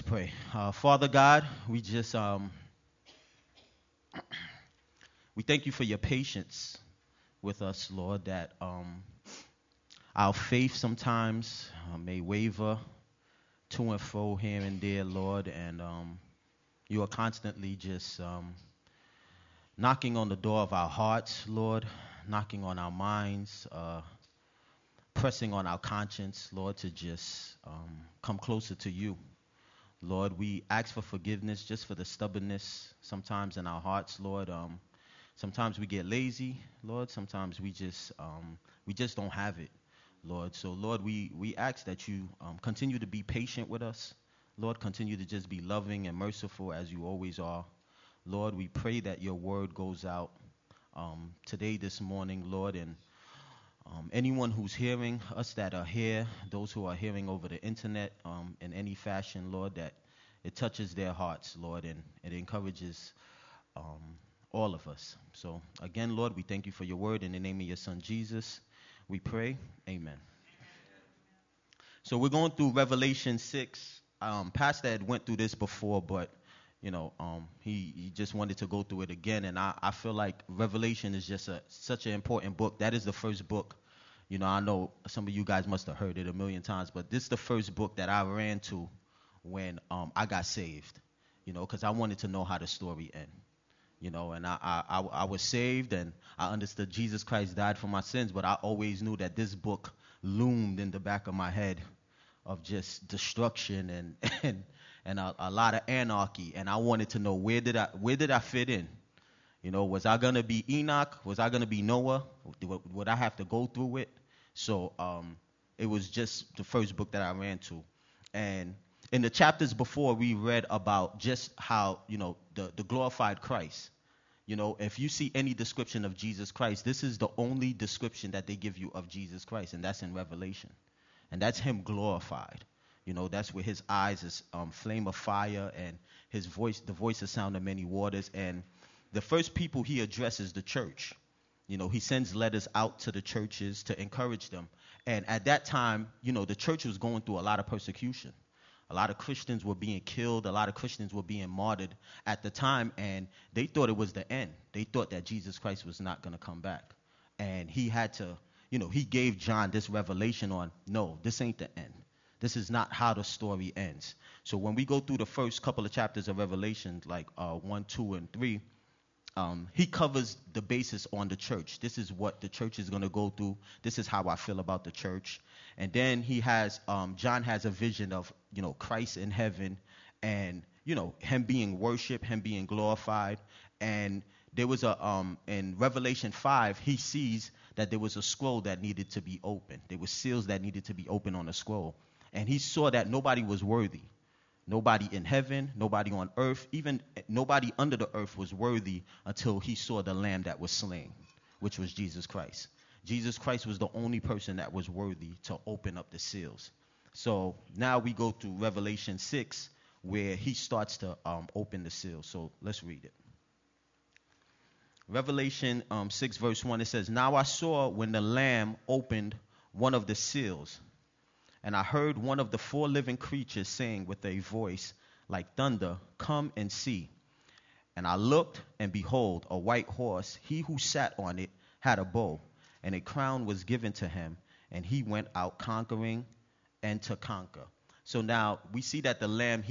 Pray. Father God, we thank you for your patience with us, Lord, that our faith sometimes may waver to and fro here and there, Lord, and you are constantly just knocking on the door of our hearts, Lord, knocking on our minds, pressing on our conscience, Lord, to just come closer to you. Lord, we ask for forgiveness just for the stubbornness sometimes in our hearts, Lord. Sometimes we get lazy, Lord. Sometimes we just don't have it, Lord. So, Lord, we ask that you continue to be patient with us. Lord, continue to just be loving and merciful as you always are. Lord, we pray that your word goes out today, this morning, Lord, and anyone who's hearing us that are here, those who are hearing over the internet in any fashion, Lord, that it touches their hearts, Lord, and it encourages all of us. So, again, Lord, we thank you for your word. In the name of your son, Jesus, we pray. Amen. So we're going through Revelation 6. Pastor had went through this before, but, he just wanted to go through it again. And I feel like Revelation is just such an important book. That is the first book. I know some of you guys must have heard it a million times, but this is the first book that I ran to when I got saved, because I wanted to know how the story ended. And I was saved, and I understood Jesus Christ died for my sins, but I always knew that this book loomed in the back of my head of just destruction and a lot of anarchy, and I wanted to know where did I fit in? Was I gonna be Enoch? Was I gonna be Noah? Would I have to go through it? So it was just the first book that I ran to, and in the chapters before, we read about just how the glorified Christ. If you see any description of Jesus Christ, this is the only description that they give you of Jesus Christ, and that's in Revelation, and that's him glorified. That's where his eyes is flame of fire, and his voice, the voice of sound of many waters, and the first people he addresses the church. He sends letters out to the churches to encourage them. And at that time, the church was going through a lot of persecution. A lot of Christians were being killed. A lot of Christians were being martyred at the time, and they thought it was the end. They thought that Jesus Christ was not going to come back. And he had to, he gave John this revelation on, no, this ain't the end. This is not how the story ends. So when we go through the first couple of chapters of Revelation, like 1, 2, and 3, he covers the basis on the church. This is what the church is going to go through. This is how I feel about the church. And then John has a vision of, Christ in heaven and, him being worshiped, him being glorified. And there was in Revelation 5, he sees that there was a scroll that needed to be opened. There were seals that needed to be opened on the scroll. And he saw that nobody was worthy. Nobody in heaven, nobody on earth, even nobody under the earth was worthy until he saw the Lamb that was slain, which was Jesus Christ. Jesus Christ was the only person that was worthy to open up the seals. So now we go to Revelation 6, where he starts to open the seals. So let's read it. Revelation 6, verse 1, it says, "Now I saw when the Lamb opened one of the seals, and I heard one of the 4 living creatures saying with a voice like thunder, 'Come and see.' And I looked, and behold, a white horse. He who sat on it had a bow, and a crown was given to him, and he went out conquering and to conquer." So now we see that the Lamb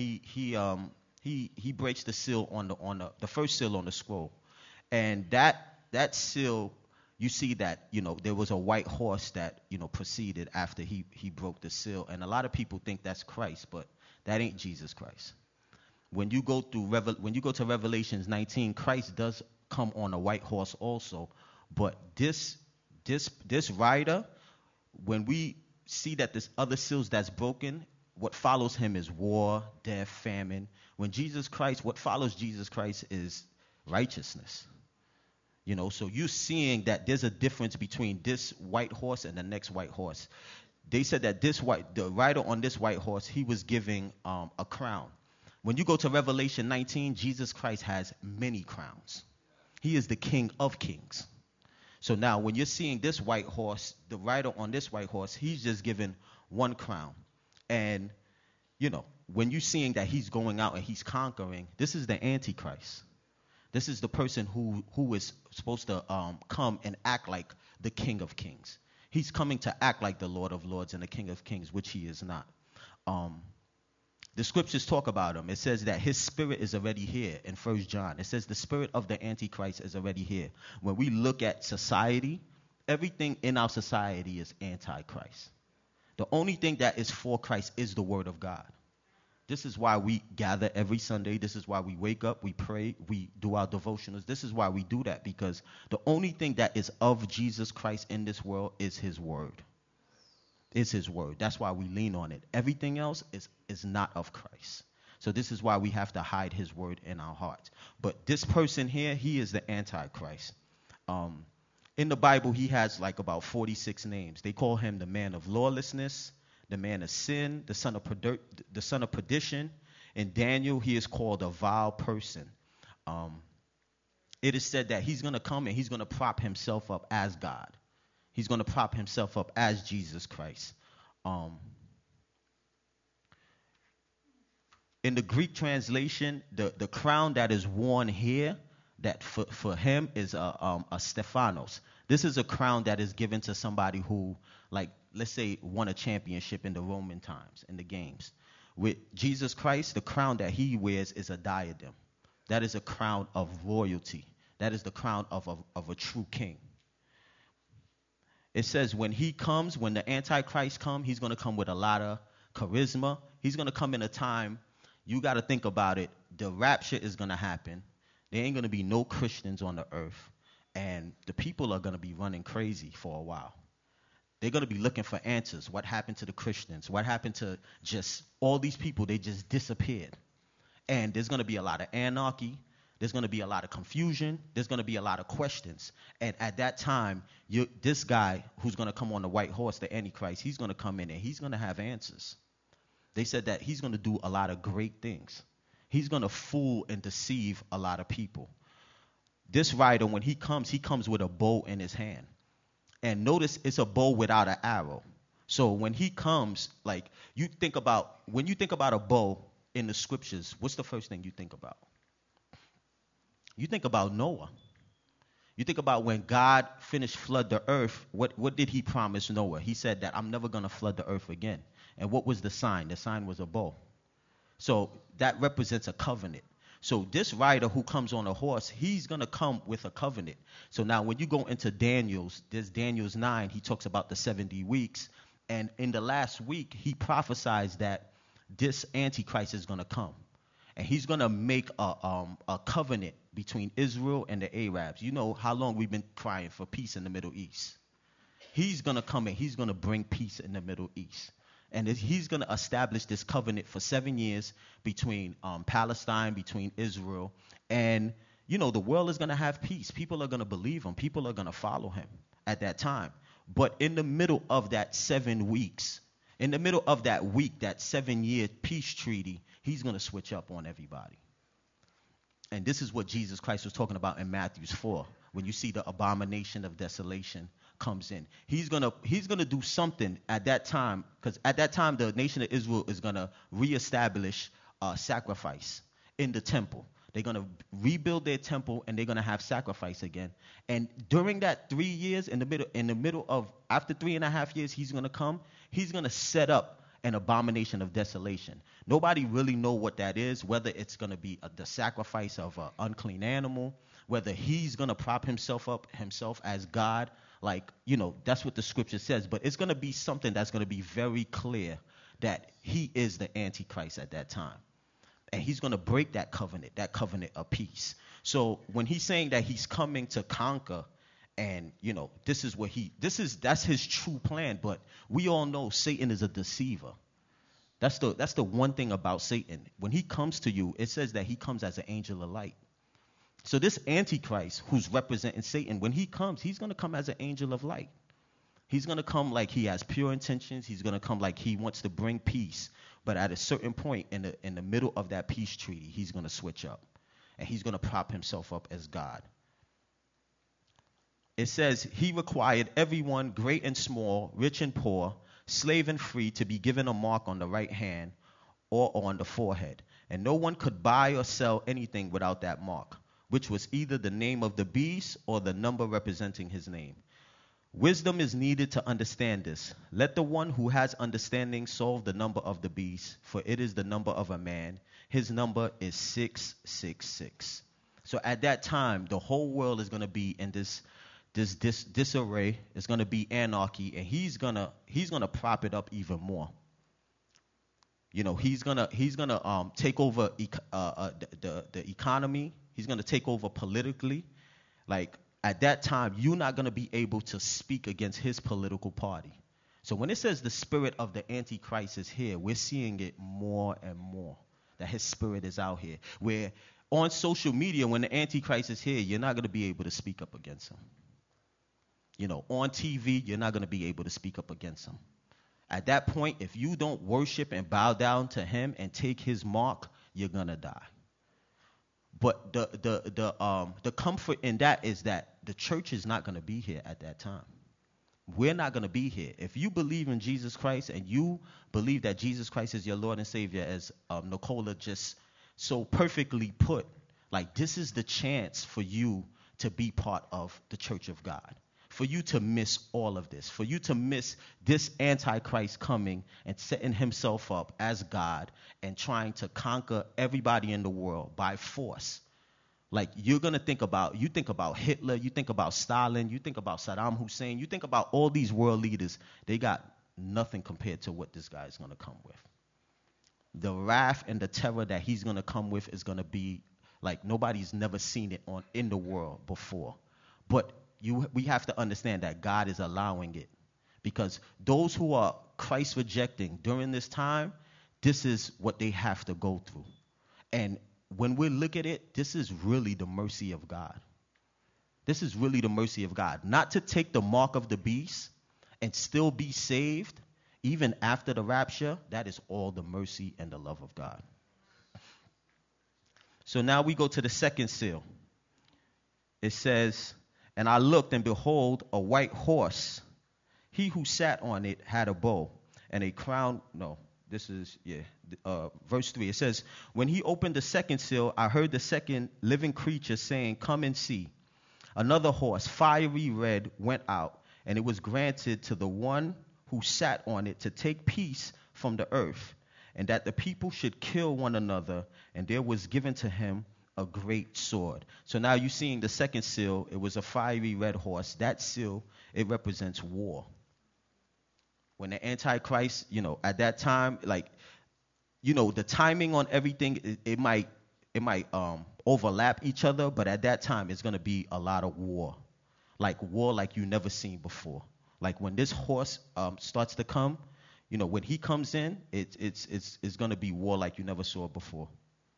he breaks the seal on the first seal on the scroll, and that seal. You see that, there was a white horse that, proceeded after he broke the seal. And a lot of people think that's Christ, but that ain't Jesus Christ. When you go to Revelations 19, Christ does come on a white horse also. But this rider, when we see that this other seals that's broken, what follows him is war, death, famine. What follows Jesus Christ is righteousness. So you're seeing that there's a difference between this white horse and the next white horse. They said that the rider on this white horse, he was giving a crown. When you go to Revelation 19, Jesus Christ has many crowns. He is the King of Kings. So now when you're seeing this white horse, the rider on this white horse, he's just given one crown. And, when you're seeing that he's going out and he's conquering, this is the Antichrist. This is the person who is supposed to come and act like the King of Kings. He's coming to act like the Lord of Lords and the King of Kings, which he is not. The scriptures talk about him. It says that his spirit is already here in 1 John. It says the spirit of the Antichrist is already here. When we look at society, everything in our society is anti-Christ. The only thing that is for Christ is the word of God. This is why we gather every Sunday. This is why we wake up, we pray, we do our devotionals. This is why we do that, because the only thing that is of Jesus Christ in this world is his word. Is his word. That's why we lean on it. Everything else is not of Christ. So this is why we have to hide his word in our hearts. But this person here, he is the Antichrist. In the Bible, he has like about 46 names. They call him the man of lawlessness, the man of sin, the son of perdition. In Daniel, he is called a vile person. It is said that he's going to come and he's going to prop himself up as God. He's going to prop himself up as Jesus Christ. In the Greek translation, the crown that is worn here, that for him is a Stephanos. This is a crown that is given to somebody who, like, let's say, won a championship in the Roman times, in the games. With Jesus Christ, the crown that he wears is a diadem. That is a crown of royalty. That is the crown of a true king. It says when he comes, when the Antichrist comes, he's going to come with a lot of charisma. He's going to come in a time, you got to think about it, the rapture is going to happen. There ain't going to be no Christians on the earth. And the people are going to be running crazy for a while. They're going to be looking for answers. What happened to the Christians? What happened to just all these people? They just disappeared. And there's going to be a lot of anarchy. There's going to be a lot of confusion. There's going to be a lot of questions. And at that time, this guy who's going to come on the white horse, the Antichrist, he's going to come in and he's going to have answers. They said that he's going to do a lot of great things. He's going to fool and deceive a lot of people. This rider, when he comes with a bow in his hand. And notice it's a bow without an arrow. So when he comes, like, when you think about a bow in the scriptures, what's the first thing you think about? You think about Noah. You think about when God finished flood the earth, what did he promise Noah? He said that I'm never going to flood the earth again. And what was the sign? The sign was a bow. So that represents a covenant. So this rider who comes on a horse, he's going to come with a covenant. So now when you go into Daniel's 9, he talks about the 70 weeks. And in the last week, he prophesies that this Antichrist is going to come. And he's going to make a covenant between Israel and the Arabs. You know how long we've been crying for peace in the Middle East. He's going to come and he's going to bring peace in the Middle East. And he's going to establish this covenant for 7 years between Palestine, between Israel. And, you know, the world is going to have peace. People are going to believe him. People are going to follow him at that time. But in the middle of that 7 weeks, in the middle of that week, that 7-year peace treaty, he's going to switch up on everybody. And this is what Jesus Christ was talking about in Matthew 4, when you see the abomination of desolation comes in. He's gonna do something at that time, because at that time the nation of Israel is gonna reestablish sacrifice in the temple. They're gonna rebuild their temple and they're gonna have sacrifice again. And during that 3 years, in the middle of after 3.5 years, he's gonna come. He's gonna set up an abomination of desolation. Nobody really know what that is, whether it's going to be the sacrifice of an unclean animal, whether he's going to prop himself up as God. Like, you know, that's what the scripture says. But it's going to be something that's going to be very clear that he is the Antichrist at that time. And he's going to break that covenant of peace. So when he's saying that he's coming to conquer, and, you know, that's his true plan. But we all know Satan is a deceiver. That's the one thing about Satan. When he comes to you, it says that he comes as an angel of light. So this Antichrist who's representing Satan, when he comes, he's going to come as an angel of light. He's going to come like he has pure intentions. He's going to come like he wants to bring peace. But at a certain point in the middle of that peace treaty, he's going to switch up. And he's going to prop himself up as God. It says he required everyone, great and small, rich and poor, slave and free, to be given a mark on the right hand or on the forehead. And no one could buy or sell anything without that mark, which was either the name of the beast or the number representing his name. Wisdom is needed to understand this. Let the one who has understanding solve the number of the beast, for it is the number of a man. His number is 666. So at that time, the whole world is going to be in this disarray. It's going to be anarchy, and he's gonna prop it up even more. You know, he's gonna take over the economy. He's gonna take over politically. Like, at that time, you're not gonna be able to speak against his political party. So when it says the spirit of the Antichrist is here, we're seeing it more and more, that his spirit is out here. Where on social media, when the Antichrist is here, you're not gonna be able to speak up against him. You know, on TV, you're not gonna be able to speak up against him. At that point, if you don't worship and bow down to him and take his mark, you're gonna die. But the comfort in that is that the church is not gonna be here at that time. We're not gonna be here. If you believe in Jesus Christ and you believe that Jesus Christ is your Lord and Savior, as Nicola just so perfectly put, like, this is the chance for you to be part of the church of God. For you to miss all of this, for you to miss this Antichrist coming and setting himself up as God and trying to conquer everybody in the world by force. Like, you're going to think about Hitler, you think about Stalin, you think about Saddam Hussein, you think about all these world leaders. They got nothing compared to what this guy is going to come with. The wrath and the terror that he's going to come with is going to be like nobody's never seen it in the world before. But we have to understand that God is allowing it, because those who are Christ rejecting during this time, this is what they have to go through. And when we look at it, this is really the mercy of God. This is really the mercy of God. Not to take the mark of the beast and still be saved, even after the rapture, that is all the mercy and the love of God. So now we go to the second seal. It says, "And I looked, and behold, a white horse. He who sat on it had a bow and a crown." Verse 3. It says, "When he opened the second seal, I heard the second living creature saying, 'Come and see.' Another horse, fiery red, went out, and it was granted to the one who sat on it to take peace from the earth, and that the people should kill one another, and there was given to him a great sword." So now you're seeing the second seal. It was a fiery red horse. That seal, it represents war. When the Antichrist, at that time, the timing on everything, it might overlap each other, but at that time, it's going to be a lot of war like you never seen before. Like, when this horse starts to come, when he comes in, it's going to be war like you never saw before.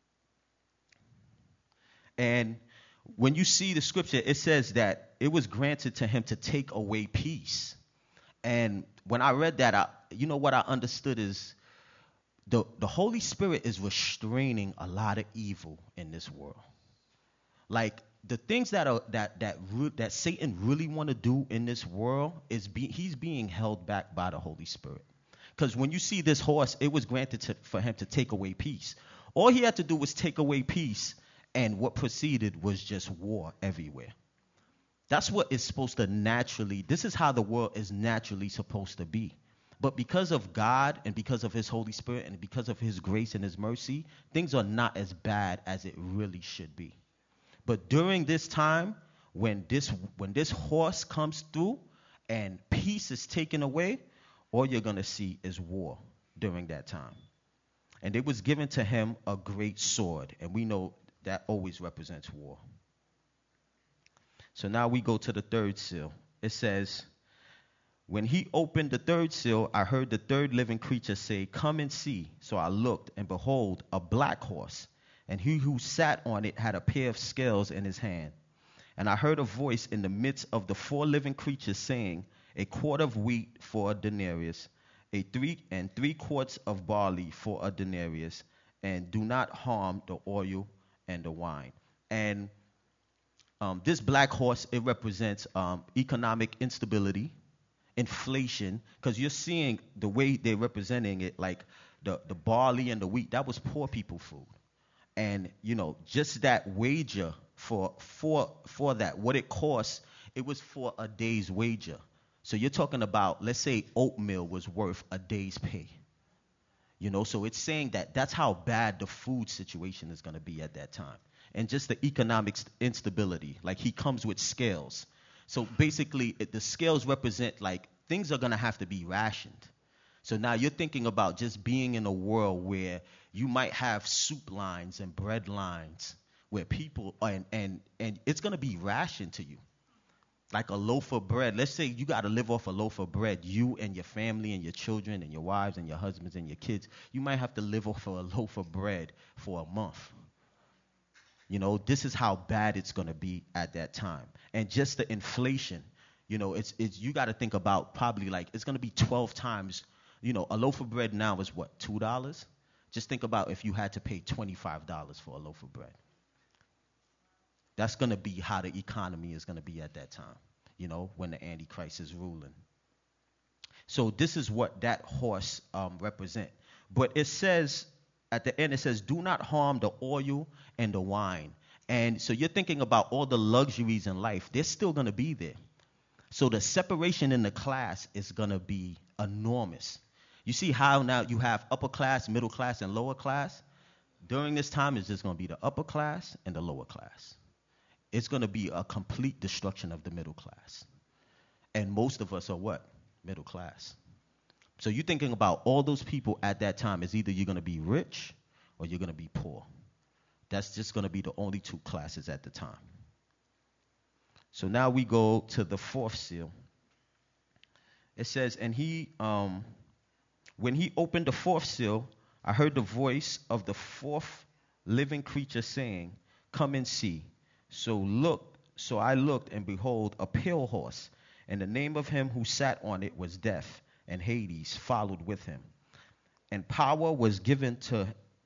And when you see the scripture, it says that it was granted to him to take away peace. And when I read that, what I understood is the Holy Spirit is restraining a lot of evil in this world. Like, the things that Satan really want to do in this world he's being held back by the Holy Spirit. Because when you see this horse, it was granted for him to take away peace. All he had to do was take away peace, and what proceeded was just war everywhere. That's what is supposed to this is how the world is naturally supposed to be. But because of God and because of his Holy Spirit and because of his grace and his mercy, things are not as bad as it really should be. But during this time, when this horse comes through and peace is taken away, all you're going to see is war during that time. And it was given to him a great sword, and we know that always represents war. So now we go to the third seal. It says, "When he opened the third seal, I heard the third living creature say, 'Come and see.' So I looked, and behold, a black horse, and he who sat on it had a pair of scales in his hand. And I heard a voice in the midst of the four living creatures saying, 'A quart of wheat for a denarius, 3 quarts of barley for a denarius, and do not harm the oil and the wine.'" And this black horse, it represents economic instability, inflation, because you're seeing the way they're representing it, like the barley and the wheat, that was poor people food. And just that wager for that, what it cost, it was for a day's wager. So you're talking about, let's say oatmeal was worth a day's pay. So it's saying that that's how bad the food situation is going to be at that time. And just the economic instability, like he comes with scales. So basically, the scales represent like things are going to have to be rationed. So now you're thinking about just being in a world where you might have soup lines and bread lines where people and it's going to be rationed to you. Like a loaf of bread. Let's say you got to live off a loaf of bread, you and your family and your children and your wives and your husbands and your kids. You might have to live off of a loaf of bread for a month. This is how bad it's going to be at that time. And just the inflation, it's you got to think about probably like it's going to be 12 times. A loaf of bread now is what, $2? Just think about if you had to pay $25 for a loaf of bread. That's going to be how the economy is going to be at that time, when the Antichrist is ruling. So this is what that horse represent. But it says, at the end, it says, do not harm the oil and the wine. And so you're thinking about all the luxuries in life. They're still going to be there. So the separation in the class is going to be enormous. You see how now you have upper class, middle class, and lower class? During this time, it's just going to be the upper class and the lower class. It's going to be a complete destruction of the middle class. And most of us are what? Middle class. So you're thinking about all those people at that time is either you're going to be rich or you're going to be poor. That's just going to be the only two classes at the time. So now we go to the fourth seal. It says, and when he opened the fourth seal, I heard the voice of the fourth living creature saying, come and see. So I looked, and behold, a pale horse, and the name of him who sat on it was Death, and Hades followed with him. And power was given to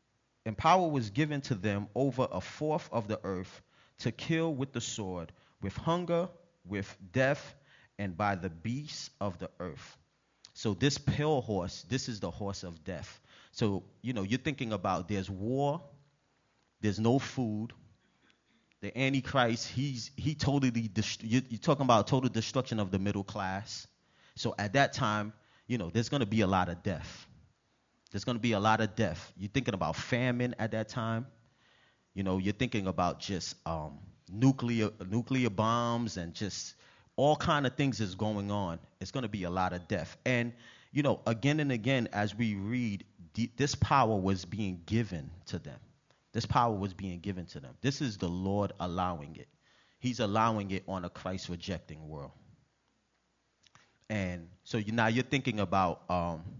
them over a fourth of the earth to kill with the sword, with hunger, with death, and by the beasts of the earth. So this pale horse, this is the horse of death. So, you're thinking about there's war, there's no food. The Antichrist, he totally, you're talking about total destruction of the middle class. So at that time, there's going to be a lot of death. There's going to be a lot of death. You're thinking about famine at that time. You're thinking about just nuclear bombs and just all kind of things is going on. It's going to be a lot of death. And, again and again, as we read, this power was being given to them. This power was being given to them. This is the Lord allowing it. He's allowing it on a Christ-rejecting world. And so now you're thinking about,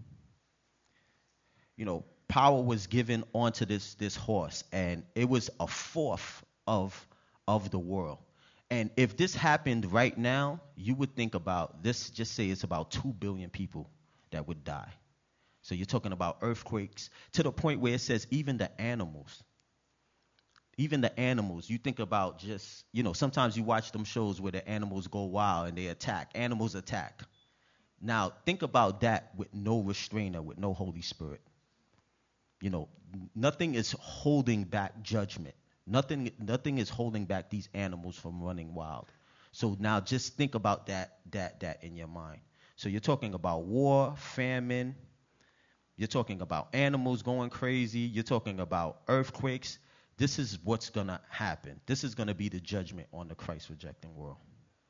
power was given onto this horse, and it was a fourth of the world. And if this happened right now, you would think about this, just say it's about 2 billion people that would die. So you're talking about earthquakes to the point where it says even the animals, you think about just, sometimes you watch them shows where the animals go wild and they attack. Animals attack. Now, think about that with no restrainer, with no Holy Spirit. Nothing is holding back judgment. Nothing is holding back these animals from running wild. So now just think about that in your mind. So you're talking about war, famine. You're talking about animals going crazy. You're talking about earthquakes. This is what's going to happen. This is going to be the judgment on the Christ-rejecting world.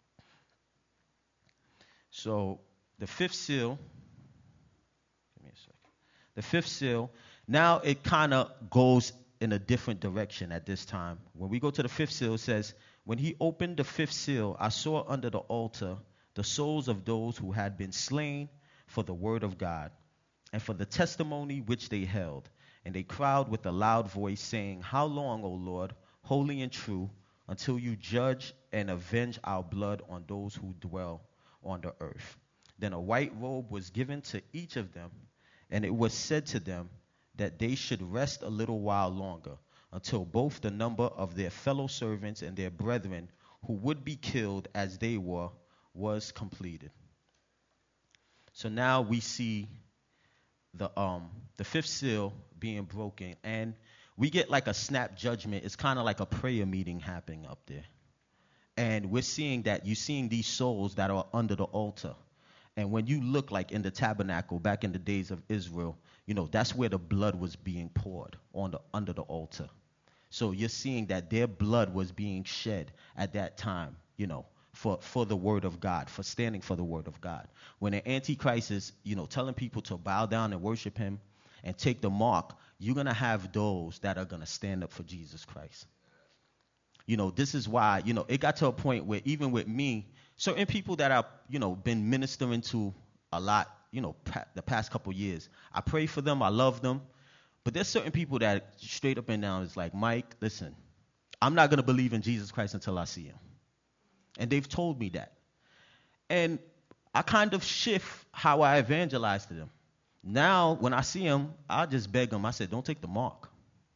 So the fifth seal, give me a second. The fifth seal, now it kind of goes in a different direction at this time. When we go to the fifth seal, it says, when he opened the fifth seal, I saw under the altar the souls of those who had been slain for the word of God and for the testimony which they held. And they cried with a loud voice, saying, how long, O Lord, holy and true, until you judge and avenge our blood on those who dwell on the earth? Then a white robe was given to each of them, and it was said to them that they should rest a little while longer, until both the number of their fellow servants and their brethren who would be killed as they were was completed. So now we see the fifth seal being broken, and we get like a snap judgment. It's kind of like a prayer meeting happening up there. And we're seeing that you're seeing these souls that are under the altar. And when you look like in the tabernacle back in the days of Israel, that's where the blood was being poured under the altar. So you're seeing that their blood was being shed at that time, for the word of God, for standing for the word of God. When an Antichrist is, telling people to bow down and worship him and take the mark, you're going to have those that are going to stand up for Jesus Christ. This is why, it got to a point where even with me, certain people that I've, been ministering to a lot, the past couple years, I pray for them, I love them. But there's certain people that straight up and down is like, Mike, listen, I'm not going to believe in Jesus Christ until I see him. And they've told me that. And I kind of shift how I evangelize to them. Now, when I see them, I just beg them. I said, don't take the mark.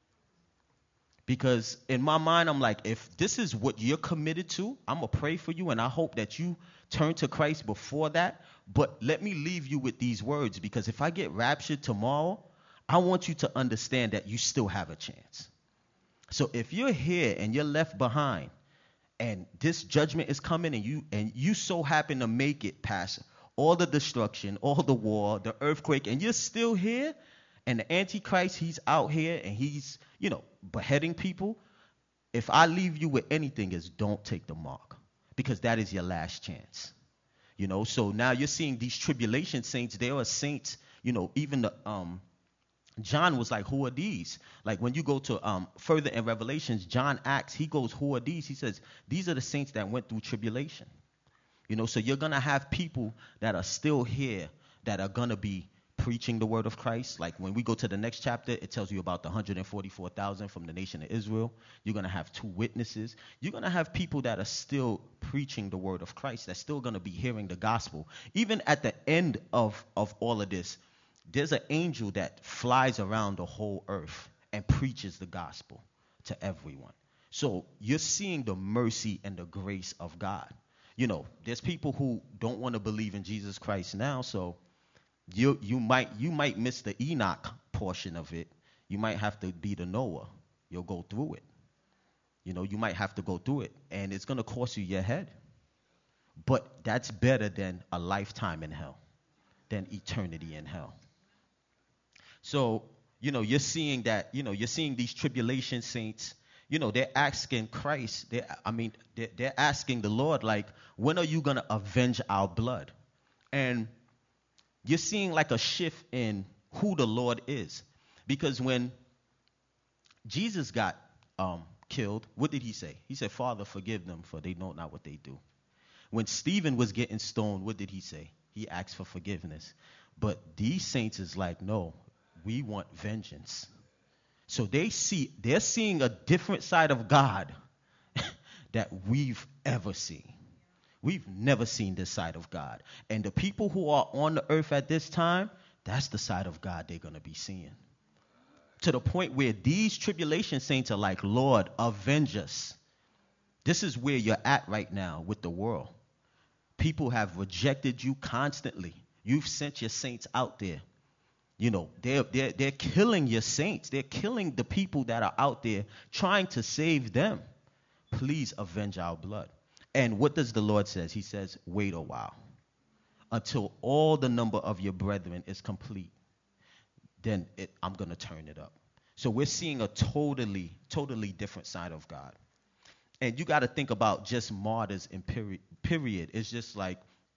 Because in my mind, I'm like, if this is what you're committed to, I'm going to pray for you, and I hope that you turn to Christ before that. But let me leave you with these words, because if I get raptured tomorrow, I want you to understand that you still have a chance. So if you're here and you're left behind, and this judgment is coming, and you so happen to make it past all the destruction, all the war, the earthquake, and you're still here, and the Antichrist, he's out here, and he's, beheading people, if I leave you with anything, is don't take the mark, because that is your last chance. So now you're seeing these tribulation saints. There are saints, even the John was like, who are these? Like when you go to further in Revelations, John asks, he goes, who are these? He says, these are the saints that went through tribulation. So you're going to have people that are still here that are going to be preaching the word of Christ. Like when we go to the next chapter, it tells you about the 144,000 from the nation of Israel. You're going to have 2 witnesses. You're going to have people that are still preaching the word of Christ, that's still going to be hearing the gospel. Even at the end of all of this, there's an angel that flies around the whole earth and preaches the gospel to everyone. So you're seeing the mercy and the grace of God. There's people who don't want to believe in Jesus Christ now, so you might miss the Enoch portion of it. You might have to be the Noah. You'll go through it. You might have to go through it, and it's going to cost you your head. But that's better than a lifetime in hell, than eternity in hell. So, you're seeing that, you're seeing these tribulation saints, they're asking Christ, they're asking the Lord, like, when are you going to avenge our blood? And you're seeing like a shift in who the Lord is. Because when Jesus got killed, what did he say? He said, Father, forgive them, for they know not what they do. When Stephen was getting stoned, what did he say? He asked for forgiveness. But these saints is like, no, we want vengeance. So they're seeing a different side of God that we've ever seen. We've never seen this side of God. And the people who are on the earth at this time, that's the side of God they're going to be seeing. To the point where these tribulation saints are like, Lord, avenge us. This is where you're at right now with the world. People have rejected you constantly. You've sent your saints out there. They're killing your saints. They're killing the people that are out there trying to save them. Please avenge our blood. And what does the Lord say? He says, wait a while until all the number of your brethren is complete. Then I'm going to turn it up. So we're seeing a totally different side of God. And you got to think about just martyrs in period. It's just like,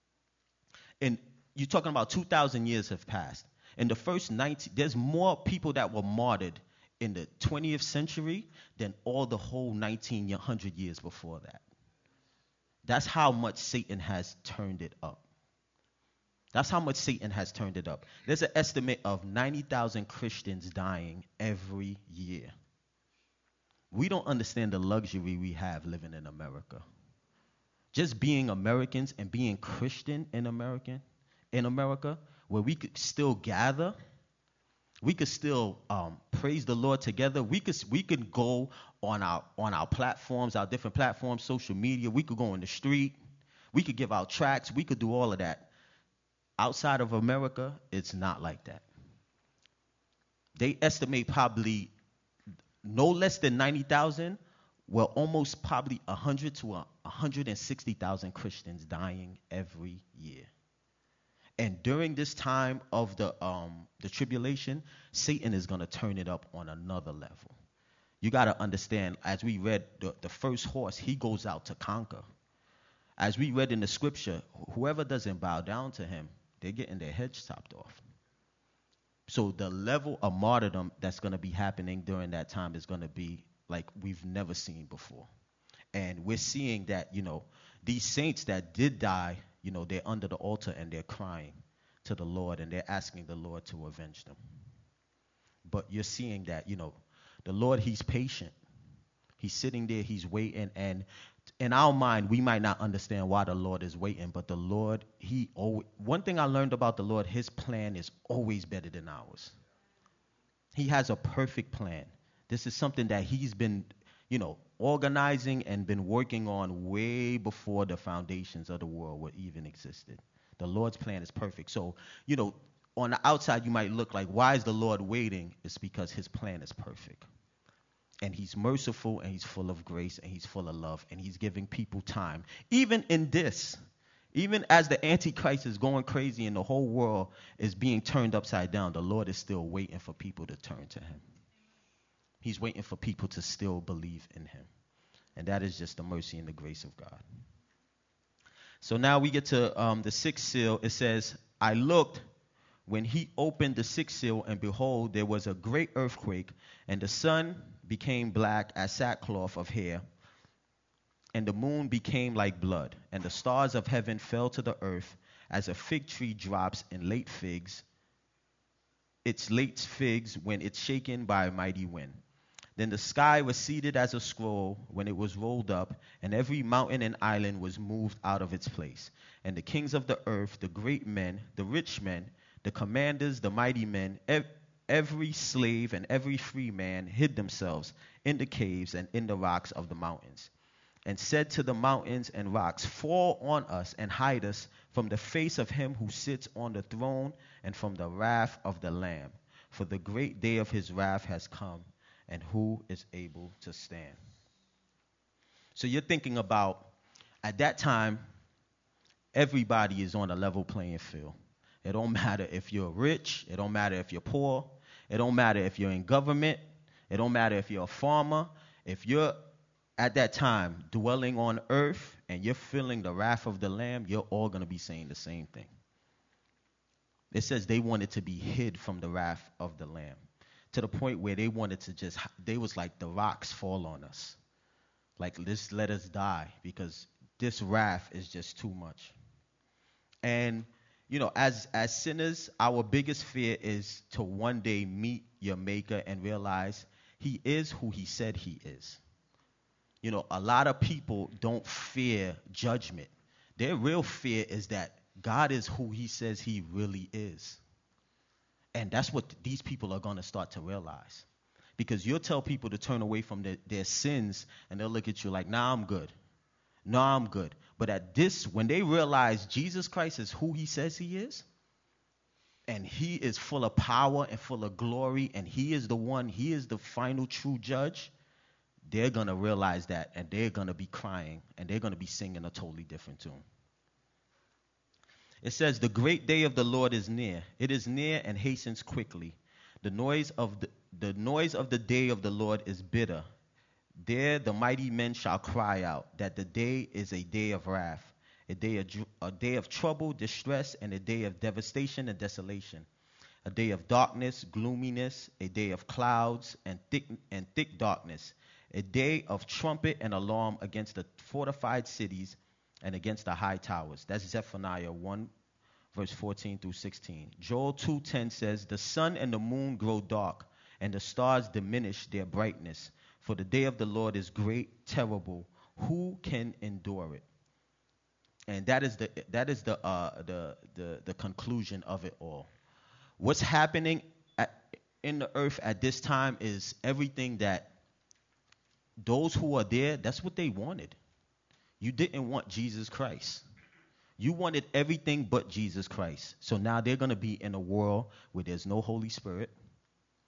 and you're talking about 2,000 years have passed. In the first 90, there's more people that were martyred in the 20th century than all the whole 1900 years before that. That's how much Satan has turned it up. That's how much Satan has turned it up. There's an estimate of 90,000 Christians dying every year. We don't understand the luxury we have living in America. Just being Americans and being Christian in America, where we could still gather, we could still praise the Lord together. We could go on our platforms, our different platforms, social media. We could go on the street. We could give out tracts. We could do all of that. Outside of America, it's not like that. They estimate probably no less than 90,000, well, almost probably 100 to 160,000 Christians dying every year. And during this time of the tribulation, Satan is going to turn it up on another level. You got to understand, as we read, the first horse, he goes out to conquer. As we read in the scripture, whoever doesn't bow down to him, they're getting their heads chopped off. So the level of martyrdom that's going to be happening during that time is going to be like we've never seen before. And we're seeing that, these saints that did die, they're under the altar and they're crying to the Lord and they're asking the Lord to avenge them. But you're seeing that, the Lord, he's patient. He's sitting there, he's waiting. And in our mind, we might not understand why the Lord is waiting, but the Lord, one thing I learned about the Lord, his plan is always better than ours. He has a perfect plan. This is something that he's been, organizing and been working on way before the foundations of the world were even existed. The Lord's plan is perfect. So, on the outside, you might look like, why is the Lord waiting? It's because his plan is perfect. And he's merciful, and he's full of grace, and he's full of love, and he's giving people time. Even in this, even as the Antichrist is going crazy and the whole world is being turned upside down, the Lord is still waiting for people to turn to him. He's waiting for people to still believe in him. And that is just the mercy and the grace of God. So now we get to the sixth seal. It says, I looked when he opened the sixth seal, and behold, there was a great earthquake, and the sun became black as sackcloth of hair, and the moon became like blood, and the stars of heaven fell to the earth as a fig tree drops in late figs, its late figs when it's shaken by a mighty wind. Then the sky was seated as a scroll when it was rolled up, and every mountain and island was moved out of its place. And the kings of the earth, the great men, the rich men, the commanders, the mighty men, every slave and every free man hid themselves in the caves and in the rocks of the mountains, and said to the mountains and rocks, fall on us and hide us from the face of him who sits on the throne and from the wrath of the Lamb. For the great day of his wrath has come, and who is able to stand? So you're thinking about, at that time, everybody is on a level playing field. It don't matter if you're rich. It don't matter if you're poor. It don't matter if you're in government. It don't matter if you're a farmer. If you're, at that time, dwelling on earth and you're feeling the wrath of the Lamb, you're all going to be saying the same thing. It says they wanted to be hid from the wrath of the Lamb, to the point where they wanted to they was like, the rocks fall on us. Like, just let us die, because this wrath is just too much. And, as sinners, our biggest fear is to one day meet your maker and realize he is who he said he is. A lot of people don't fear judgment. Their real fear is that God is who he says he really is. And that's what these people are going to start to realize. Because you'll tell people to turn away from their sins, and they'll look at you like, nah, I'm good. No, I'm good. But when they realize Jesus Christ is who he says he is, and he is full of power and full of glory, and he is the final true judge, they're going to realize that, and they're going to be crying, and they're going to be singing a totally different tune. It says, the great day of the Lord is near. It is near and hastens quickly. The noise of the day of the Lord is bitter. There the mighty men shall cry out that the day is a day of wrath, a day of trouble, distress, and a day of devastation and desolation, a day of darkness, gloominess, a day of clouds and thick darkness, a day of trumpet and alarm against the fortified cities and against the high towers. That's Zephaniah 1, verse 14 through 16. Joel 2:10 says, the sun and the moon grow dark, and the stars diminish their brightness. For the day of the Lord is great, terrible. Who can endure it? And that is the conclusion of it all. What's happening in the earth at this time is everything that those who are there, that's what they wanted. You didn't want Jesus Christ. You wanted everything but Jesus Christ. So now they're going to be in a world where there's no Holy Spirit.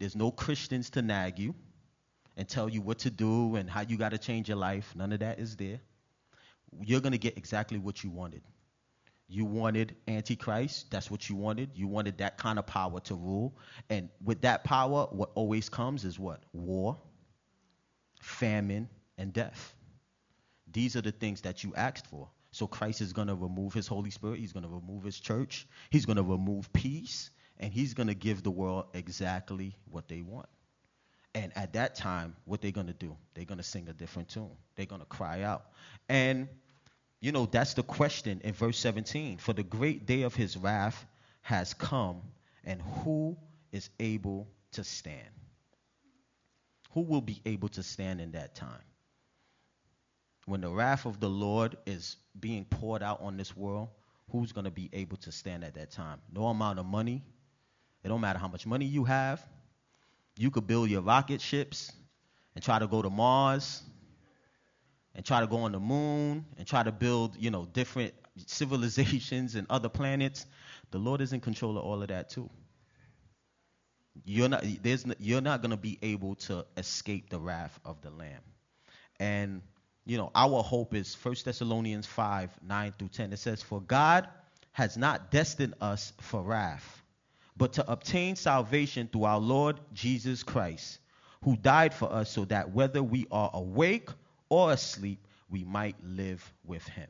There's no Christians to nag you and tell you what to do and how you got to change your life. None of that is there. You're going to get exactly what you wanted. You wanted Antichrist. That's what you wanted. You wanted that kind of power to rule. And with that power, what always comes is what? War, famine, and death. These are the things that you asked for. So Christ is going to remove his Holy Spirit. He's going to remove his church. He's going to remove peace. And he's going to give the world exactly what they want. And at that time, what they're going to do? They're going to sing a different tune. They're going to cry out. And, you know, that's the question in verse 17. For the great day of his wrath has come, and who is able to stand? Who will be able to stand in that time? When the wrath of the Lord is being poured out on this world, who's going to be able to stand at that time? No amount of money. It don't matter how much money you have. You could build your rocket ships and try to go to Mars and try to go on the moon and try to build, you know, different civilizations and other planets. The Lord is in control of all of that too. You're not going to be able to escape the wrath of the Lamb. And, you know, our hope is 1 Thessalonians 5, 9 through 10. It says, for God has not destined us for wrath, but to obtain salvation through our Lord Jesus Christ, who died for us so that whether we are awake or asleep, we might live with him.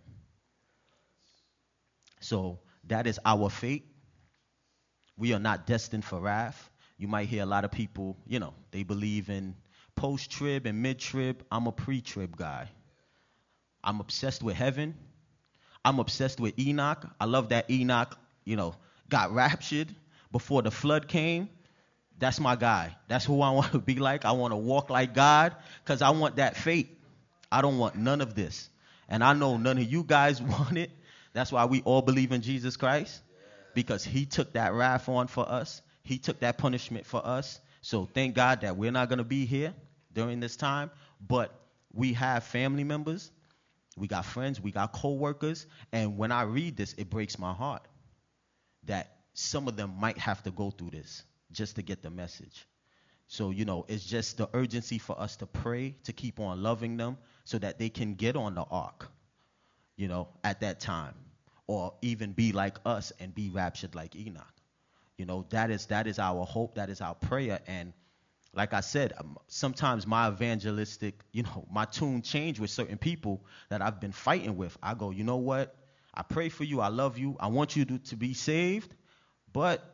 So that is our fate. We are not destined for wrath. You might hear a lot of people, you know, they believe in post-trib and mid-trib. I'm a pre-trib guy. I'm obsessed with heaven. I'm obsessed with Enoch. I love that Enoch, you know, got raptured before the flood came. That's my guy. That's who I want to be like. I want to walk like God because I want that fate. I don't want none of this. And I know none of you guys want it. That's why we all believe in Jesus Christ, because he took that wrath on for us. He took that punishment for us. So thank God that we're not going to be here during this time. But we have family members. We got friends. We got co-workers. And when I read this, it breaks my heart that some of them might have to go through this just to get the message. So, you know, it's just the urgency for us to pray, to keep on loving them so that they can get on the ark, you know, at that time, or even be like us and be raptured like Enoch. You know, that is our hope. That is our prayer. And like I said, sometimes my evangelistic, you know, my tune change with certain people that I've been fighting with. I go, you know what? I pray for you. I love you. I want you to be saved. But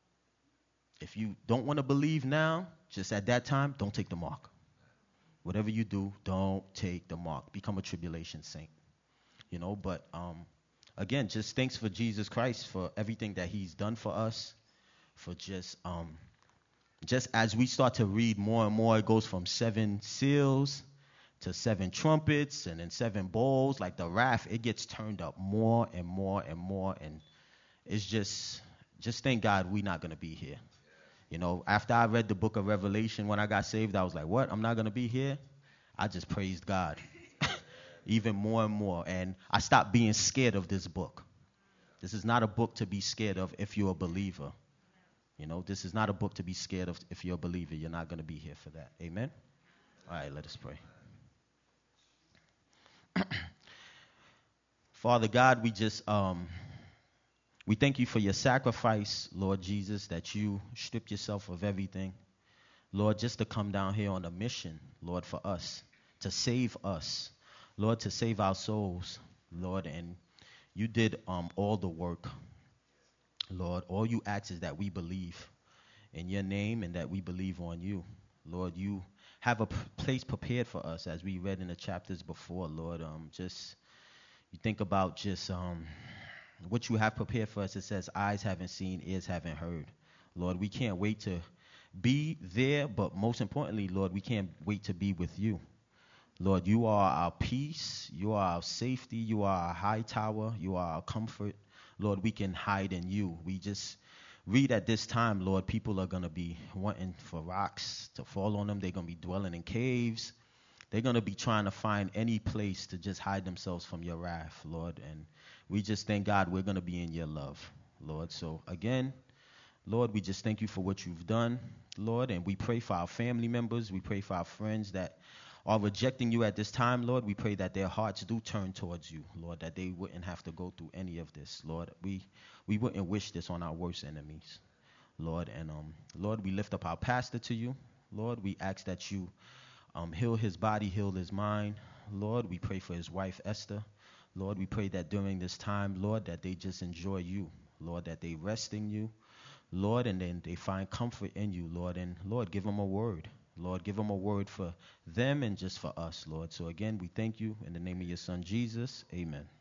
if you don't want to believe now, just at that time, don't take the mark. Whatever you do, don't take the mark. Become a tribulation saint. You know, but again, just thanks for Jesus Christ for everything that he's done for us. For just as we start to read more and more, it goes from 7 seals to 7 trumpets and then 7 bowls. Like the wrath, it gets turned up more and more and more. And it's just thank God we're not going to be here. You know, after I read the book of Revelation, when I got saved, I was like, what? I'm not going to be here? I just praised God even more and more. And I stopped being scared of this book. This is not a book to be scared of if you're a believer. You know, this is not a book to be scared of if you're a believer. You're not going to be here for that. Amen? All right, let us pray. Father God, we just we thank you for your sacrifice, Lord Jesus, that you stripped yourself of everything. Lord, just to come down here on a mission, Lord, for us, to save us, Lord, to save our souls, Lord, and you did all the work, Lord. All you ask is that we believe in your name and that we believe on you. Lord, you have a place prepared for us, as we read in the chapters before, Lord. Just you think about just what you have prepared for us. It says, eyes haven't seen, ears haven't heard. Lord, we can't wait to be there, but most importantly, Lord, we can't wait to be with you. Lord, you are our peace, you are our safety, you are our high tower, you are our comfort. Lord, we can hide in you. We just read at this time, Lord, people are going to be wanting for rocks to fall on them. They're going to be dwelling in caves. They're going to be trying to find any place to just hide themselves from your wrath, Lord. And we just thank God we're going to be in your love, Lord. So again, Lord, we just thank you for what you've done. Lord, and we pray for our family members. We pray for our friends that are rejecting you at this time, Lord. We pray that their hearts do turn towards you, Lord, that they wouldn't have to go through any of this, Lord. We wouldn't wish this on our worst enemies, Lord. And Lord, we lift up our pastor to you. Lord, we ask that you heal his body, heal his mind. Lord, we pray for his wife, Esther. Lord, we pray that during this time, Lord, that they just enjoy you. Lord, that they rest in you. Lord, and then they find comfort in you, Lord. And Lord, give them a word. Lord, give them a word for them and just for us, Lord. So again, we thank you in the name of your son, Jesus. Amen.